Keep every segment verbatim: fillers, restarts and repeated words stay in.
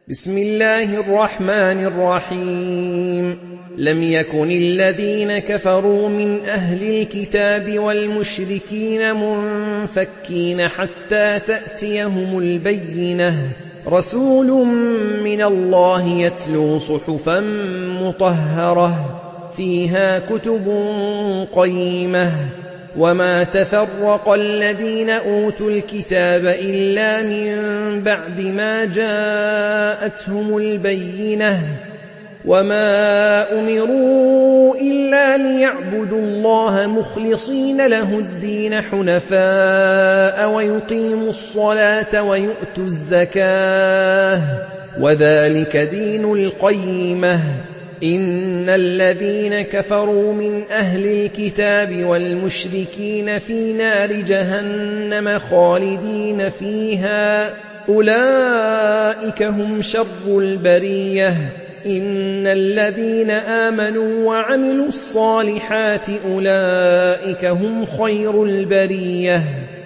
بسم الله الرحمن الرحيم لم يكن الذين كفروا من أهل الكتاب والمشركين منفكين حتى تأتيهم البينة رسول من الله يتلو صحفا مطهرة فيها كتب قيمة وما تفرق الذين أوتوا الكتاب إلا من بعد ما جاءتهم البينة وما أمروا إلا ليعبدوا الله مخلصين له الدين حنفاء ويقيموا الصلاة ويؤتوا الزكاة وذلك دين القيمة إن الذين كفروا من أهل الكتاب والمشركين في نار جهنم خالدين فيها أولئك هم شر البرية إن الذين آمنوا وعملوا الصالحات أولئك هم خير البرية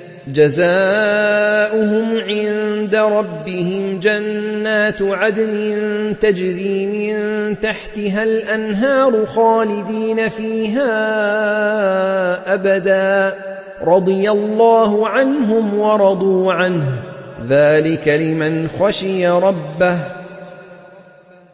جزاؤهم عند ربهم جنات عدن تجري من تحتها الأنهار خالدين فيها أبدا رضي الله عنهم ورضوا عنه ذلك لمن خشي ربه